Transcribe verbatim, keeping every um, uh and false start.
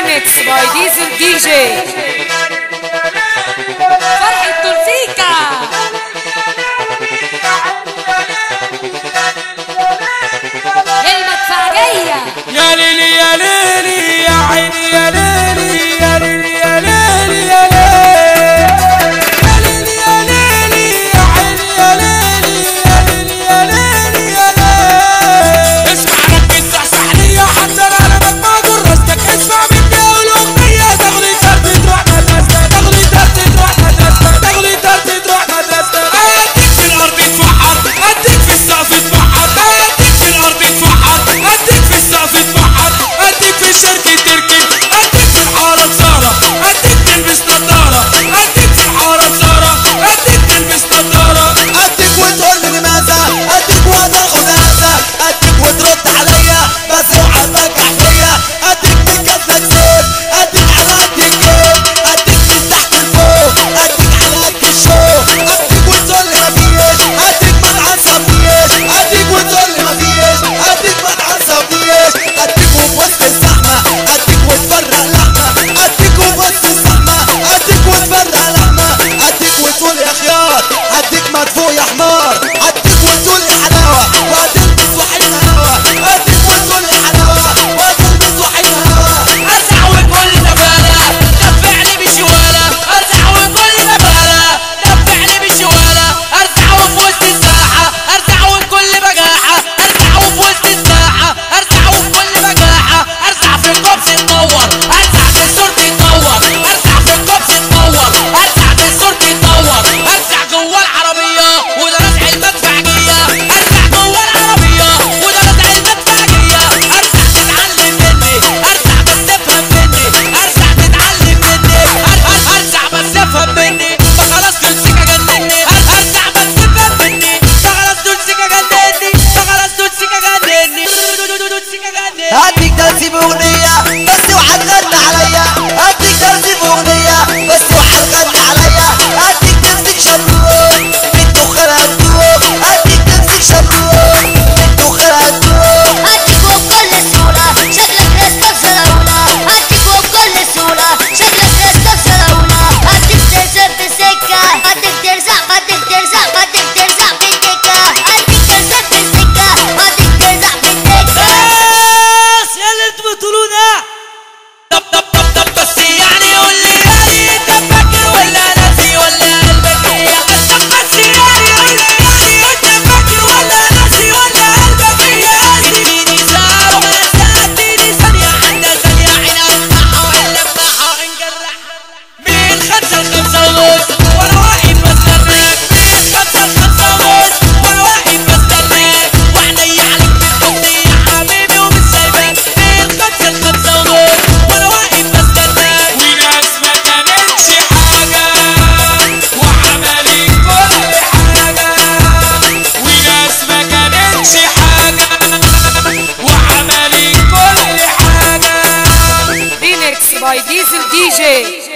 ريميكس باي ديزل دي جي. فرح التورتيكا. المدفعجية. يا ليلي يا ليلي يا عيني يا ليلي يا ليلي يا ليلي يا ليلي يا ليلي يا ليلي يا عيني يا ليلي يا ليلي يا ليلي يا ليلي. اسمع ركز صحصح ليا حتى على ما جرستك. اسمع مني اول اغنية تغلي ترتي تروح مدرستك. تغلي ترتي تروح مدرستك. تغلي ترتي تروح مدرستك. اديك في الارض تفحر اديك في السقف تفحر. اديك في الارض تفحر اديك في السقف تفحر. اديك في الشركة تركب اديك في الحارة سارة. اديك تلبس نضارة اديك في الحارة سارة. اديك تلبس نضارة اديك وتقول لي لماذا. اديك وتاخد هذا. اديك وترد عليا بس اوعى ترجع فيا. اديك بكفك زيت اديك على قد الجيب. اديك من تحت لفوق اديك على قد الشوق. اديك وتقول لي مفيش اديك ما تعصبنيش. اديك وتقول لي مفيش اديك ما تعصبنيش. اديك وفي وسط الزحمة اديك وتفرق لحمة. اديك وفي وسط الزحمة اديك وتفرق لحمة. اديك وتقول يا خيار اديك مدفوع يا حمار. اديك وتقول لي حلاوة وهتلبس وحيدها هوا. اديك وتقول لي حلاوة وهتلبس وحيدها هوا. ارجع وكل نبالة دفعني بشوالة. ارجع وكل نبالة دفعني بشوالة. ارجع وفي وسط الساحة ارجع وكل بجاحة. ارجع وفي وسط الساحة ارجع وكل بجاحة. ارجع في القبس تنور ارجع في صورتي تنور. ارجع في القبس تنور ارجع في صورتي تنور. ارجع جوا العربية وده رزع المدفعجية. ارجع جوا العربية وده رزع المدفعجية. ارجع تتعلم مني ارجع بس تفهم مني. ارجع تتعلم مني ارجع بس تفهم مني. فخلاص دول سكة جنني. ارجع بس تفهم مني. فخلاص دول سكة جنني. فخلاص دول سكة جنني. دول سكة جنني. اديك درسي باغنية بس اوعى تغني عليا. اديك درسي باغنية بس اوعى تغني عليا. اديك تمسك شلوت من دخانها تدوب. اديك تمسك شلوت من دخانها تدوب. اديك وبكل سهولة شكلك راسك زراولة. اديك وبكل سهولة شكلك راسك زراولة. اديك ترزق في سكة اديك ترزق اديك ترزق اديك ترزق في الدكة. اديك ترزق في السكة اديك ترزق في الدكة. بس يا اللي انتوا بتقولوه ده. طب طب طب طب بس يعني قول لي يعني انت فاكر ولا ناسي ولا قلبك ايه؟ طب بس يعني قول لي يعني انت فاكر ولا ناسي ولا قلبك ايه؟ اديني ساعة وغزة اديني ثانية عنا ثانية عين اسمعها ولا اسمعها انجرحها. من خمسة لخمسة ونص وانا واقف بستناك. من خمسة لخمسة ونص وانا واقف بستناك. وعيني عليك بتحطني يا حبيبي ومش سايباك. من خمسة لخمسة ونص وانا واقف بستناك. وناس ما كانتش حاجة وعملي كل حاجة. وناس ما كانتش حاجة وعملي كل حاجة. ريميكس باي ديزل دي جي.